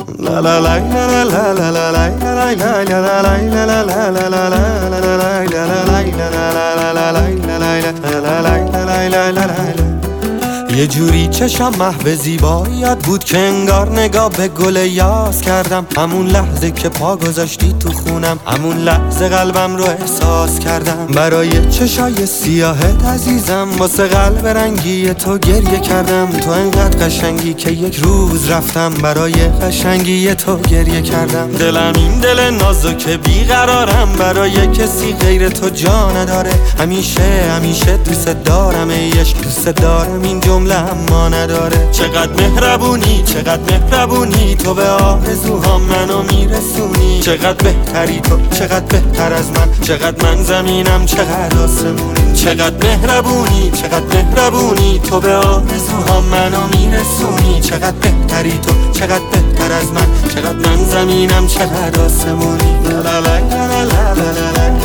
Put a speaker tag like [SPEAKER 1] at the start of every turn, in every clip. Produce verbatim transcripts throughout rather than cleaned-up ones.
[SPEAKER 1] La la la la la la la la la la la la la. یه جوری چشم محو زیباییت بود که انگار نگاه به گل یاس کردم. همون لحظه که پا گذاشتی تو خونم، همون لحظه قلبم رو احساس کردم. برای چشای سیاهت عزیزم، واسه قلب رنگی تو گریه کردم. تو انقدر قشنگی که یک روز رفتم برای قشنگی تو گریه کردم. دلم این دل نازک بیقرارم، برای کسی غیر تو جا نداره. همیشه همیشه دوست دارم، ای عشق دوست دارم، این جمله اما نداره. چقدر مهربونی چقدر مهربونی، تو به آرزوهام منو میرسونی. چقدر بهتری تو چقدر بهتر از من، چقدر من زمینم چقدر آسمونی. چقدر مهربونی چقدر مهربونی، تو به آرزوهام منو میرسونی. چقدر بهتری تو چقدر بهتر از من، چقدر من زمینم چقدر آسمونی. لا لا لا لا لا لا لا.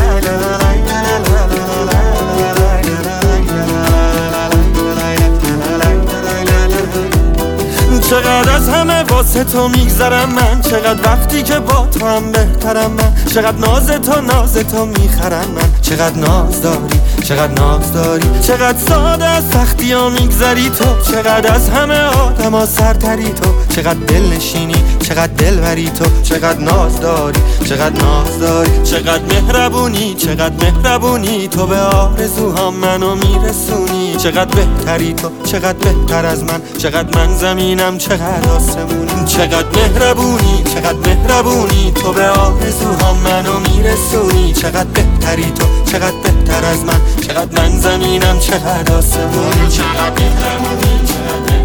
[SPEAKER 1] چقدر از همه واسه تو میگذرم من، چقدر وقتی که با تو هم بهترم من. چقدر ناز تو ناز تو میخرم من، چقدر ناز داری چقدر ناز داری. چقدر ساده از سختی ها میگذری تو، چقدر از همه آدم ها سرتری تو. چقدر دل نشینی چقدر دل بری تو، چقدر ناز داری چقدر ناز داری. چقدر مهربونی چقدر مهربونی، تو به آرزوهام منو میرسونی. چقدر بهتری تو چقدر بهتر از من، چقدر من زمینم چقدر آسمونی. چقدر مهربونی چقدر مهربونی، تو به آرزوهام منو میرسونی. چقدر بهتری تو چقدر بهتر از من، چقدر من زمینم چقدر آسمونی. چقدر مهربونی چقدر